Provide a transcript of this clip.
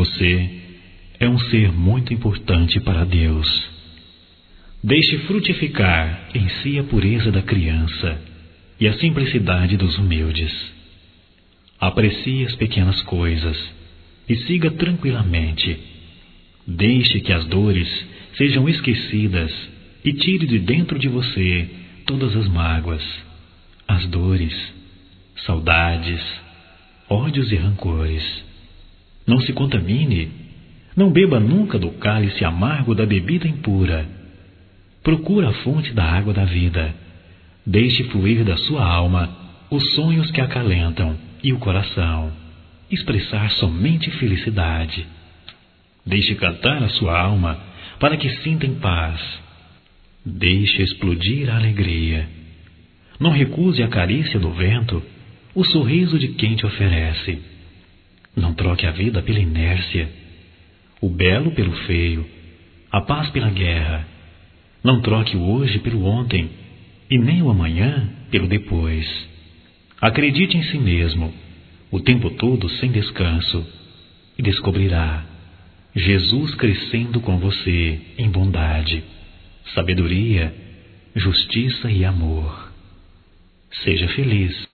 Você é um ser muito importante para Deus. Deixe frutificar em si a pureza da criança e a simplicidade dos humildes. Aprecie as pequenas coisas e siga tranquilamente. Deixe que as dores sejam esquecidas e tire de dentro de você todas as mágoas, as dores, saudades, ódios e rancores. Não se contamine, não beba nunca do cálice amargo da bebida impura. Procure a fonte da água da vida. Deixe fluir da sua alma os sonhos que acalentam e o coração, expressar somente felicidade. Deixe cantar a sua alma para que sinta em paz. Deixe explodir a alegria. Não recuse a carícia do vento, o sorriso de quem te oferece. Não troque a vida pela inércia, o belo pelo feio, a paz pela guerra. Não troque o hoje pelo ontem, e nem o amanhã pelo depois. Acredite em si mesmo, o tempo todo sem descanso, e descobrirá Jesus crescendo com você em bondade, sabedoria, justiça e amor. Seja feliz.